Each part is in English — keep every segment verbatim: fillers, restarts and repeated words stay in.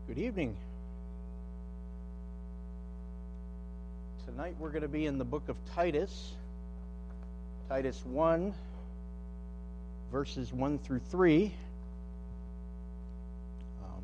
Good evening. Tonight we're going to be in the book of Titus, Titus one, verses one through three. Um,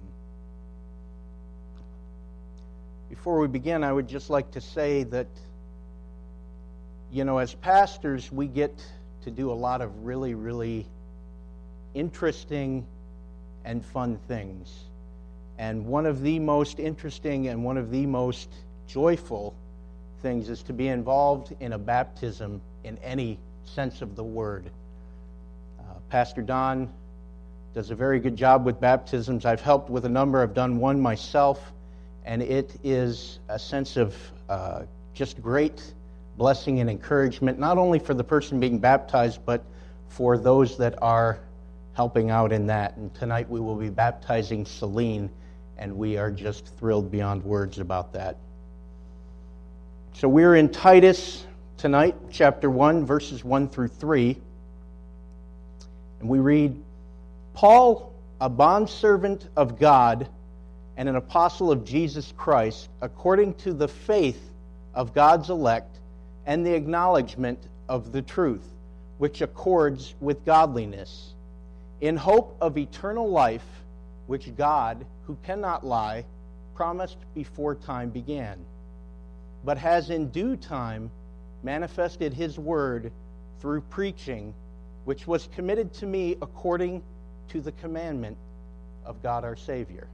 before we begin, I would just like to say that, you know, as pastors, we get to do a lot of really, really interesting and fun things. And one of the most interesting and one of the most joyful things is to be involved in a baptism in any sense of the word. Uh, Pastor Don does a very good job with baptisms. I've helped with a number. I've done one myself, and it is a sense of uh, just great blessing and encouragement, not only for the person being baptized, but for those that are helping out in that. And tonight we will be baptizing Celine, and we are just thrilled beyond words about that. So we're in Titus tonight, chapter one, verses one through three. And we read, Paul, a bondservant of God and an apostle of Jesus Christ, according to the faith of God's elect and the acknowledgement of the truth, which accords with godliness, in hope of eternal life, which God, who cannot lie, promised before time began, but has in due time manifested his word through preaching, which was committed to me according to the commandment of God our Savior.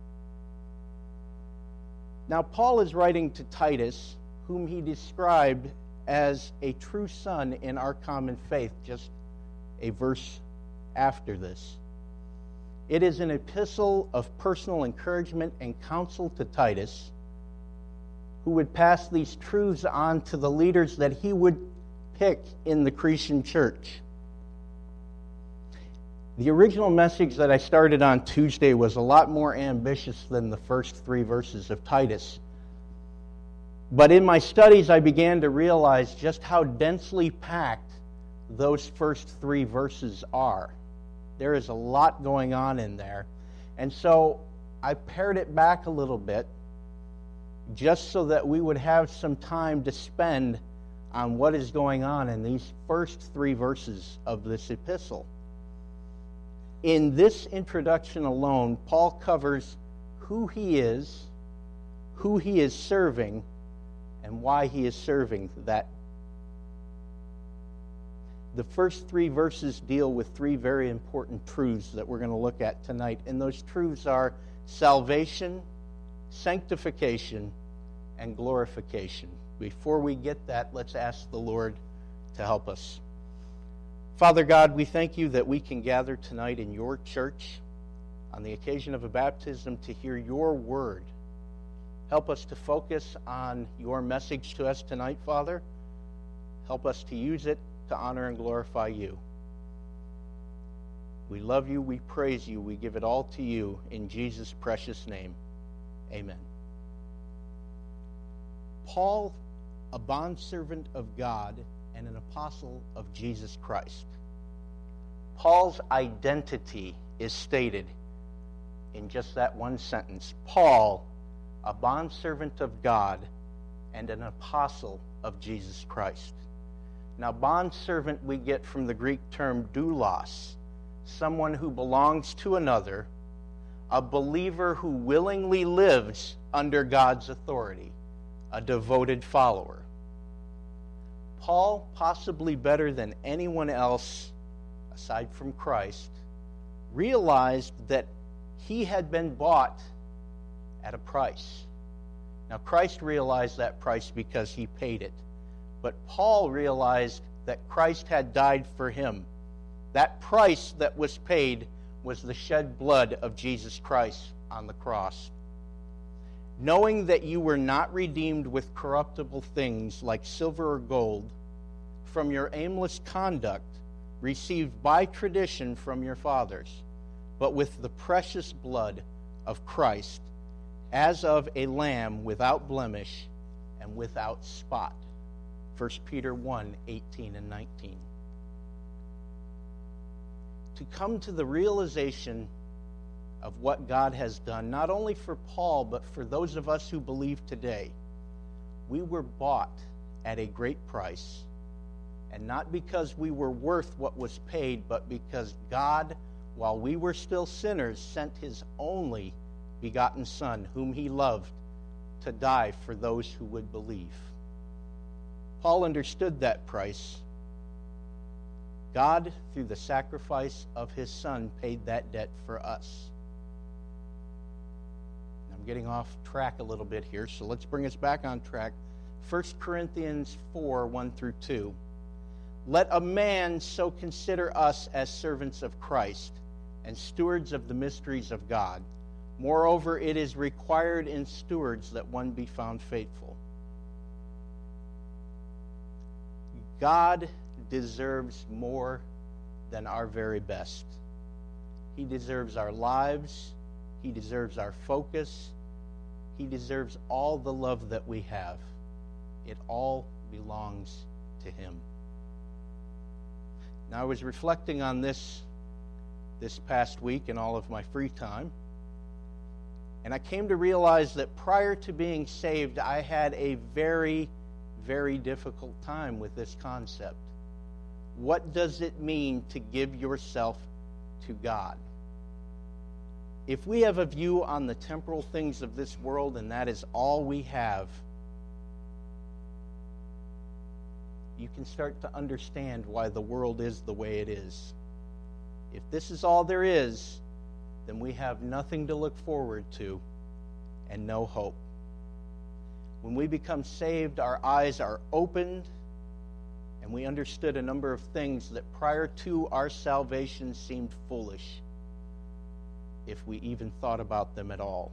Now Paul is writing to Titus, whom he described as a true son in our common faith, just a verse after this. It is an epistle of personal encouragement and counsel to Titus, who would pass these truths on to the leaders that he would pick in the Cretan church. The original message that I started on Tuesday was a lot more ambitious than the first three verses of Titus. But in my studies, I began to realize just how densely packed those first three verses are. There is a lot going on in there. And so I pared it back a little bit just so that we would have some time to spend on what is going on in these first three verses of this epistle. In this introduction alone, Paul covers who he is, who he is serving, and why he is serving that. The first three verses deal with three very important truths that we're going to look at tonight. And those truths are salvation, sanctification, and glorification. Before we get that, let's ask the Lord to help us. Father God, we thank you that we can gather tonight in your church on the occasion of a baptism to hear your word. Help us to focus on your message to us tonight, Father. Help us to use it to honor and glorify you. We love you, we praise you, we give it all to you in Jesus' precious name. Amen. Paul, a bondservant of God and an apostle of Jesus Christ. Paul's identity is stated in just that one sentence. Paul, a bondservant of God and an apostle of Jesus Christ. Now, bondservant we get from the Greek term doulos, someone who belongs to another, a believer who willingly lives under God's authority, a devoted follower. Paul, possibly better than anyone else aside from Christ, realized that he had been bought at a price. Now, Christ realized that price because he paid it. But Paul realized that Christ had died for him. That price that was paid was the shed blood of Jesus Christ on the cross. Knowing that you were not redeemed with corruptible things like silver or gold from your aimless conduct received by tradition from your fathers, but with the precious blood of Christ, as of a lamb without blemish and without spot. First Peter one, eighteen and nineteen. To come to the realization of what God has done, not only for Paul, but for those of us who believe today. We were bought at a great price, and not because we were worth what was paid, but because God, while we were still sinners, sent his only begotten Son, whom he loved, to die for those who would believe. Paul understood that price. God, through the sacrifice of his Son, paid that debt for us. I'm getting off track a little bit here, so let's bring us back on track. First Corinthians four, one through two. Let a man so consider us as servants of Christ and stewards of the mysteries of God. Moreover, it is required in stewards that one be found faithful. God deserves more than our very best. He deserves our lives. He deserves our focus. He deserves all the love that we have. It all belongs to him. Now, I was reflecting on this this past week in all of my free time, and I came to realize that prior to being saved, I had a very, very difficult time with this concept. What does it mean to give yourself to God? If we have a view on the temporal things of this world, and that is all we have, you can start to understand why the world is the way it is. If this is all there is, then we have nothing to look forward to and no hope. When we become saved, our eyes are opened, and we understood a number of things that prior to our salvation seemed foolish, if we even thought about them at all.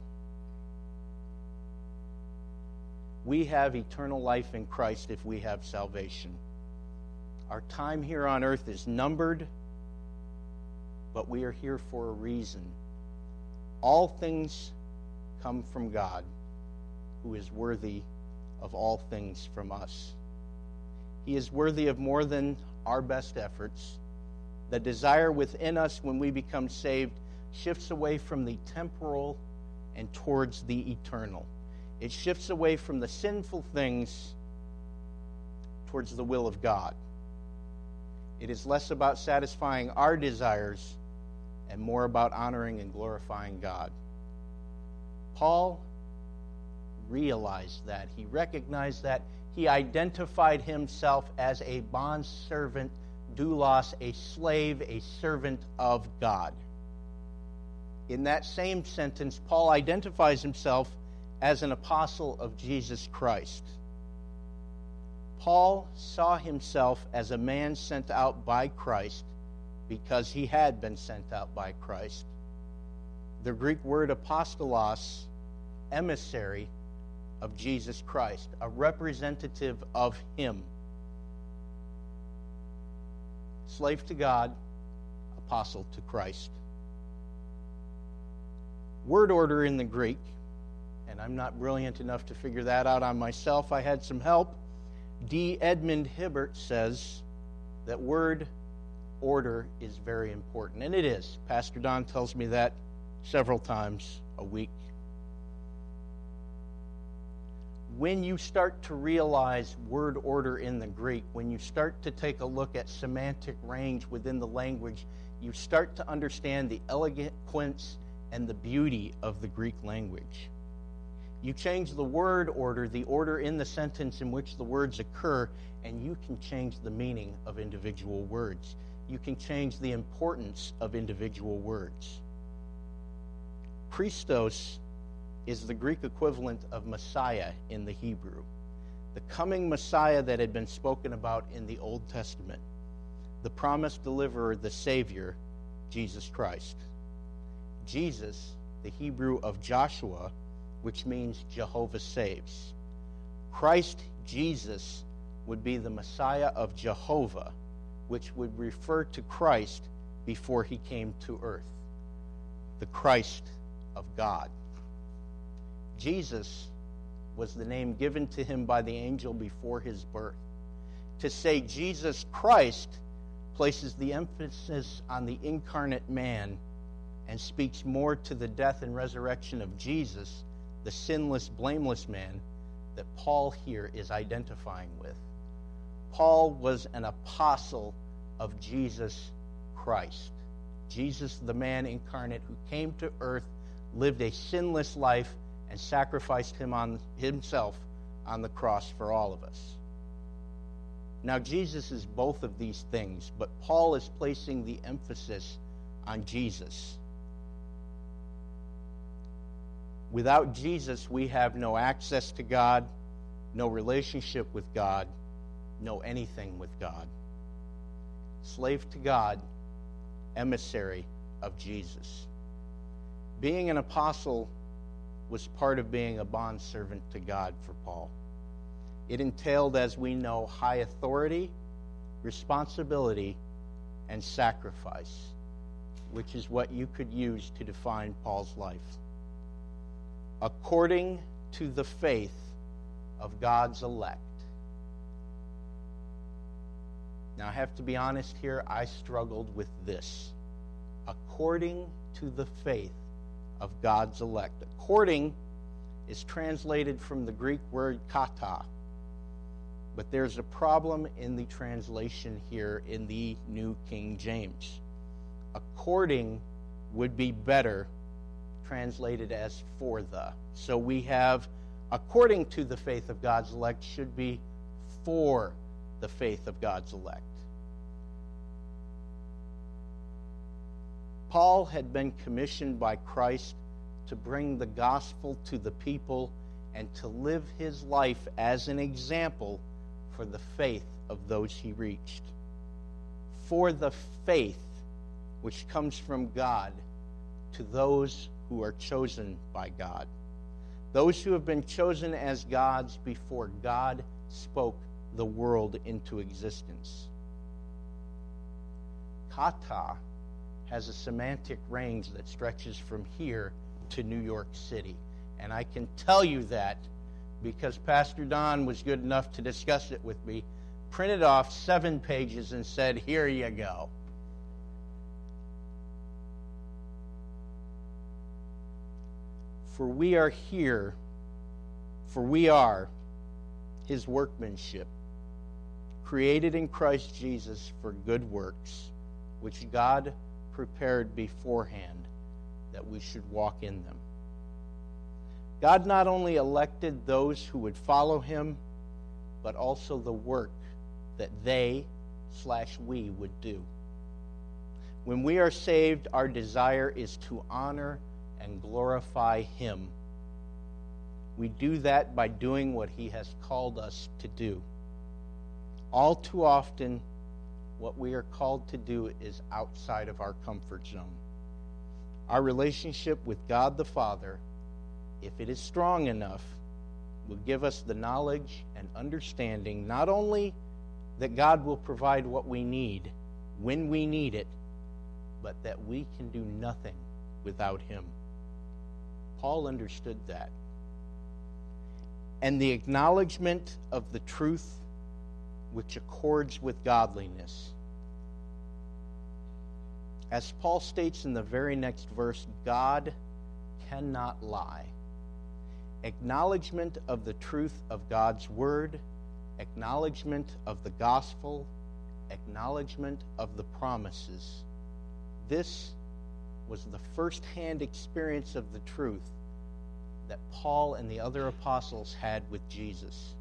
We have eternal life in Christ if we have salvation. Our time here on earth is numbered, but we are here for a reason. All things come from God, who is worthy of all things from us. He is worthy of more than our best efforts. The desire within us when we become saved shifts away from the temporal and towards the eternal. It shifts away from the sinful things towards the will of God. It is less about satisfying our desires and more about honoring and glorifying God. Paul realized that. He recognized that. He identified himself as a bondservant, doulos, a slave, a servant of God. In that same sentence, Paul identifies himself as an apostle of Jesus Christ. Paul saw himself as a man sent out by Christ because he had been sent out by Christ. The Greek word apostolos, emissary of Jesus Christ, a representative of him. Slave to God, apostle to Christ. Word order in the Greek, and I'm not brilliant enough to figure that out on myself. I had some help. D. Edmund Hibbert says that word order is very important, and it is. Pastor Don tells me that several times a week. When you start to realize word order in the Greek, when you start to take a look at semantic range within the language, you start to understand the eloquence and the beauty of the Greek language. You change the word order, the order in the sentence in which the words occur, and you can change the meaning of individual words. You can change the importance of individual words. Christos is the Greek equivalent of Messiah in the Hebrew, the coming Messiah that had been spoken about in the Old Testament, the promised deliverer, the Savior, Jesus Christ. Jesus, the Hebrew of Joshua, which means Jehovah saves. Christ Jesus would be the Messiah of Jehovah, which would refer to Christ before he came to earth, the Christ of God. Jesus was the name given to him by the angel before his birth. To say Jesus Christ places the emphasis on the incarnate man and speaks more to the death and resurrection of Jesus, the sinless, blameless man, that Paul here is identifying with. Paul was an apostle of Jesus Christ. Jesus, the man incarnate who came to earth, lived a sinless life, and sacrificed him on himself on the cross for all of us. Now, Jesus is both of these things, but Paul is placing the emphasis on Jesus. Without Jesus, we have no access to God, no relationship with God, no anything with God. Slave to God, emissary of Jesus. Being an apostle was part of being a bondservant to God for Paul. It entailed, as we know, high authority, responsibility, and sacrifice, which is what you could use to define Paul's life. According to the faith of God's elect. Now, I have to be honest here, I struggled with this. According to the faith of God's elect. According is translated from the Greek word kata, but there's a problem in the translation here in the New King James. According would be better translated as for the. So we have according to the faith of God's elect should be for the faith of God's elect. Paul had been commissioned by Christ to bring the gospel to the people and to live his life as an example for the faith of those he reached. For the faith which comes from God to those who are chosen by God. Those who have been chosen as gods before God spoke the world into existence. Kata has a semantic range that stretches from here to New York City. And I can tell you that because Pastor Don was good enough to discuss it with me, printed off seven pages and said, here you go. For we are here, for we are his workmanship, created in Christ Jesus for good works, which God prepared beforehand that we should walk in them. God not only elected those who would follow him, but also the work that they slash we would do. When we are saved, our desire is to honor and glorify him. We do that by doing what he has called us to do. All too often, what we are called to do is outside of our comfort zone. Our relationship with God the Father, if it is strong enough, will give us the knowledge and understanding not only that God will provide what we need when we need it, but that we can do nothing without him. Paul understood that. And the acknowledgement of the truth which accords with godliness. As Paul states in the very next verse, God cannot lie. Acknowledgement of the truth of God's word, acknowledgement of the gospel, acknowledgement of the promises. This was the first-hand experience of the truth that Paul and the other apostles had with Jesus.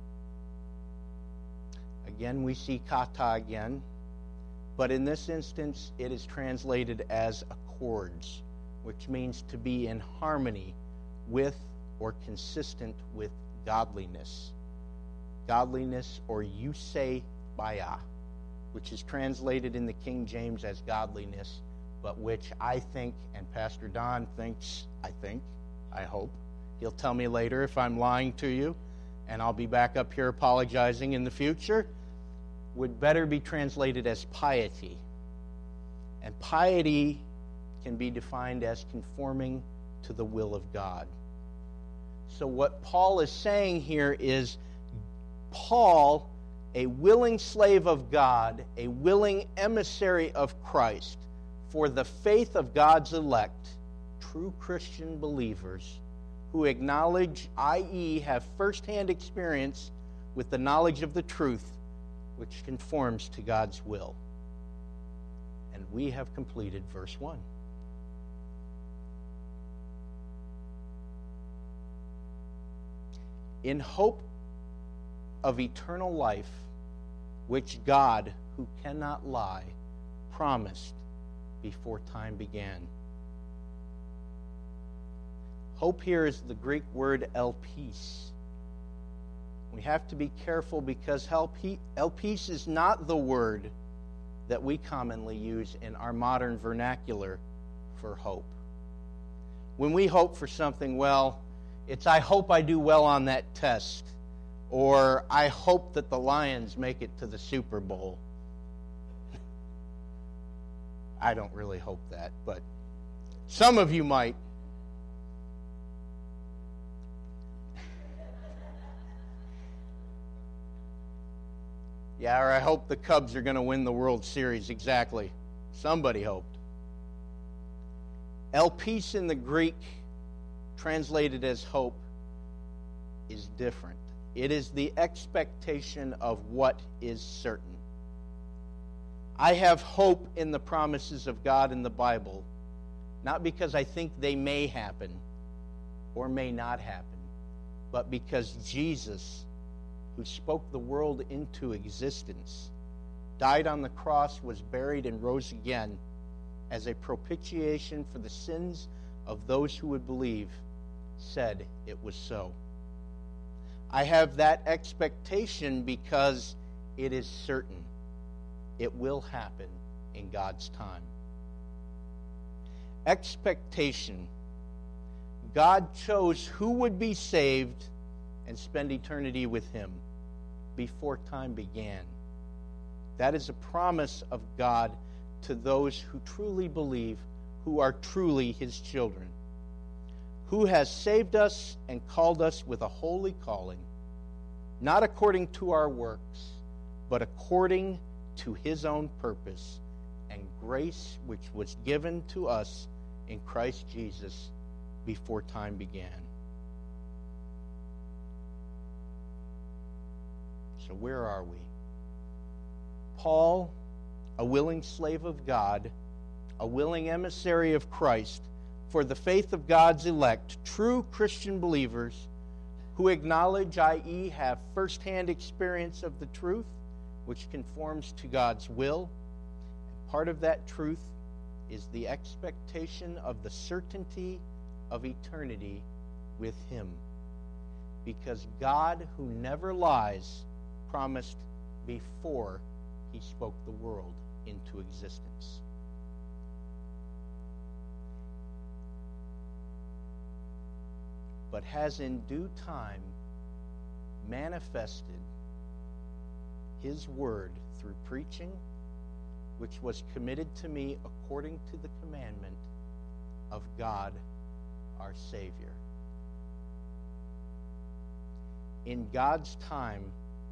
Again, we see kata again, but in this instance, it is translated as accords, which means to be in harmony with or consistent with godliness. Godliness, or eusebia, which is translated in the King James as godliness, but which I think, and Pastor Don thinks, I think, I hope, he'll tell me later if I'm lying to you, and I'll be back up here apologizing in the future, would better be translated as piety. And piety can be defined as conforming to the will of God. So what Paul is saying here is, Paul, a willing slave of God, a willing emissary of Christ, for the faith of God's elect, true Christian believers, who acknowledge, that is, have firsthand experience with the knowledge of the truth, which conforms to God's will. And we have completed verse one. In hope of eternal life, which God, who cannot lie, promised before time began. Hope here is the Greek word elpis. We have to be careful because elpis is not the word that we commonly use in our modern vernacular for hope. When we hope for something, well, it's I hope I do well on that test, or I hope that the Lions make it to the Super Bowl. I don't really hope that, but some of you might. Yeah, or I hope the Cubs are going to win the World Series. Exactly. Somebody hoped. Elpis in the Greek, translated as hope, is different. It is the expectation of what is certain. I have hope in the promises of God in the Bible, not because I think they may happen or may not happen, but because Jesus, who spoke the world into existence, died on the cross, was buried, and rose again as a propitiation for the sins of those who would believe, said it was so. I have that expectation because it is certain. It will happen in God's time. Expectation. God chose who would be saved and spend eternity with Him before time began. That is a promise of God to those who truly believe, who are truly His children, who has saved us and called us with a holy calling, not according to our works, but according to His own purpose and grace which was given to us in Christ Jesus before time began. So where are we? Paul, a willing slave of God, a willing emissary of Christ, for the faith of God's elect, true Christian believers who acknowledge, that is, have firsthand experience of the truth, which conforms to God's will. And part of that truth is the expectation of the certainty of eternity with Him. Because God, who never lies, promised before He spoke the world into existence. But has in due time manifested His word through preaching, which was committed to me according to the commandment of God our Savior. In God's time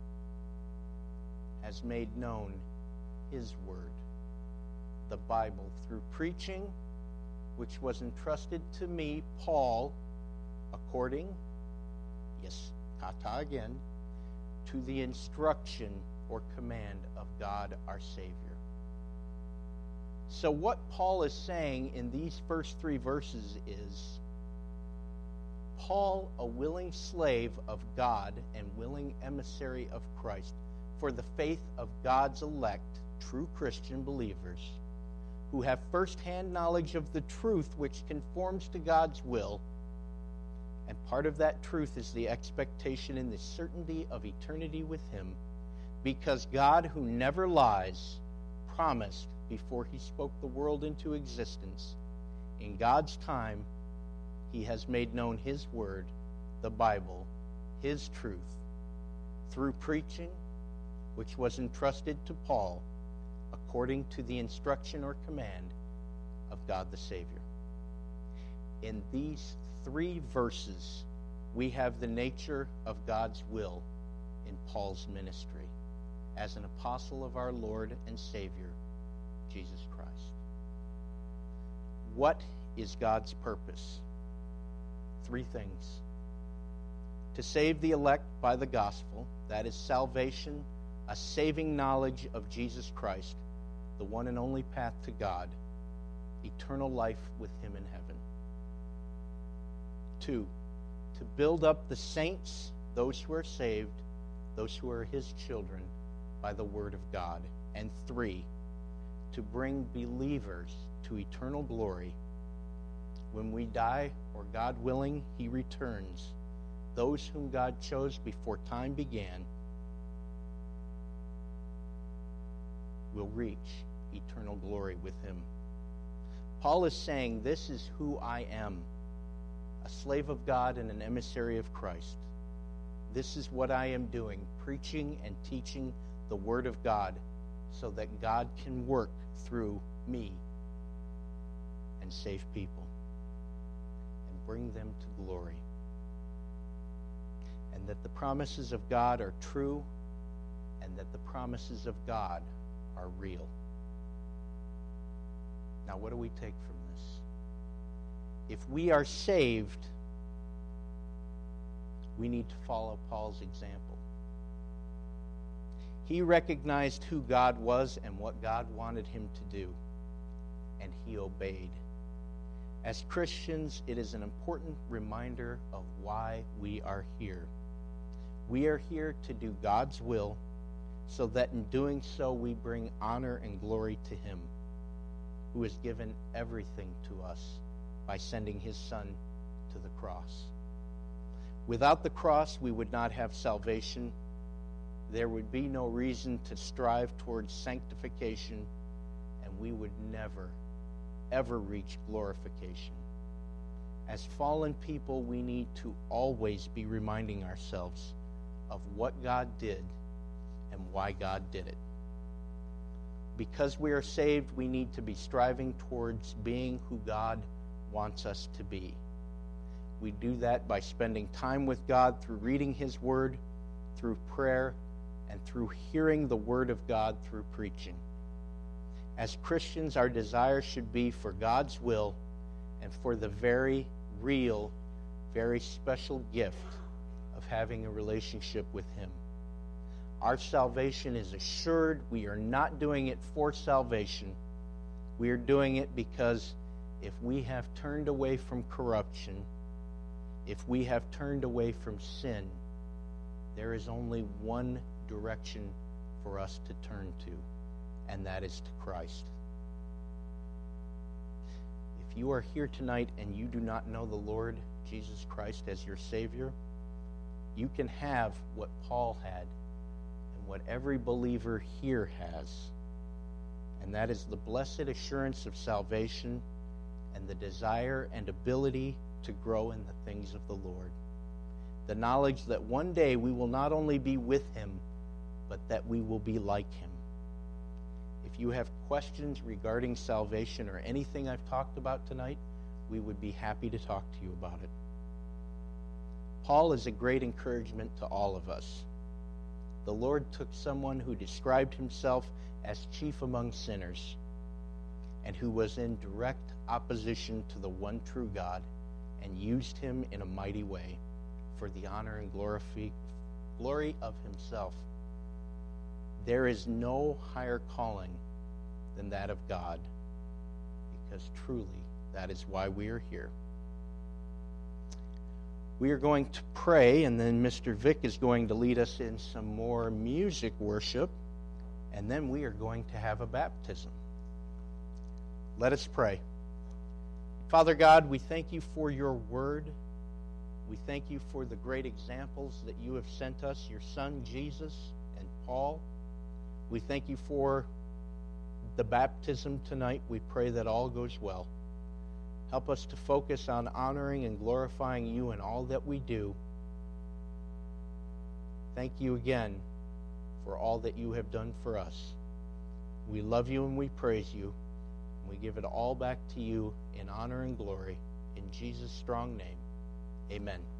has made known His word, the Bible, through preaching, which was entrusted to me, Paul, according, yes, ta-ta again, to the instruction or command of God our Savior. So what Paul is saying in these first three verses is, Paul, a willing slave of God and willing emissary of Christ, for the faith of God's elect, true Christian believers, who have firsthand knowledge of the truth which conforms to God's will. And part of that truth is the expectation in the certainty of eternity with Him, because God, who never lies, promised before He spoke the world into existence. In God's time, He has made known His word, the Bible, His truth, through preaching, which was entrusted to Paul according to the instruction or command of God the Savior. In these three verses, we have the nature of God's will in Paul's ministry as an apostle of our Lord and Savior, Jesus Christ. What is God's purpose? Three things. To save the elect by the gospel, that is salvation, a saving knowledge of Jesus Christ, the one and only path to God, eternal life with him in heaven. Two, to build up the saints, those who are saved, those who are his children, by the word of God. And three, to bring believers to eternal glory. When we die, or God willing, he returns, those whom God chose before time began will reach eternal glory with him. Paul is saying, this is who I am, a slave of God and an emissary of Christ. This is what I am doing, preaching and teaching the Word of God so that God can work through me and save people and bring them to glory. And that the promises of God are true and that the promises of God are real. Now, what do we take from this? If we are saved, we need to follow Paul's example. He recognized who God was and what God wanted him to do, and he obeyed. As Christians, it is an important reminder of why we are here. We are here to do God's will, so that in doing so we bring honor and glory to him, who has given everything to us by sending his Son to the cross. Without the cross, we would not have salvation. There would be no reason to strive towards sanctification, and we would never, ever reach glorification. As fallen people, we need to always be reminding ourselves of what God did and why God did it. Because we are saved, we need to be striving towards being who God wants us to be. We do that by spending time with God through reading his word, through prayer, and through hearing the word of God through preaching. As Christians, our desire should be for God's will and for the very real, very special gift of having a relationship with him. Our salvation is assured. We are not doing it for salvation. We are doing it because if we have turned away from corruption, if we have turned away from sin, there is only one direction for us to turn to, and that is to Christ. If you are here tonight and you do not know the Lord Jesus Christ as your Savior, you can have what Paul had and what every believer here has, and that is the blessed assurance of salvation and the desire and ability to grow in the things of the Lord. The knowledge that one day we will not only be with him, but that we will be like him. If you have questions regarding salvation or anything I've talked about tonight, we would be happy to talk to you about it. Paul is a great encouragement to all of us. The Lord took someone who described himself as chief among sinners and who was in direct opposition to the one true God, and used him in a mighty way for the honor and glory of himself. There is no higher calling than that of God, because truly that is why we are here. We are going to pray, and then Mister Vic is going to lead us in some more music worship, and then we are going to have a baptism. Let us pray. Father God, we thank you for your word. We thank you for the great examples that you have sent us, your son Jesus and Paul. We thank you for the baptism tonight. We pray that all goes well. Help us to focus on honoring and glorifying you in all that we do. Thank you again for all that you have done for us. We love you and we praise you. We give it all back to you in honor and glory. In Jesus' strong name, amen.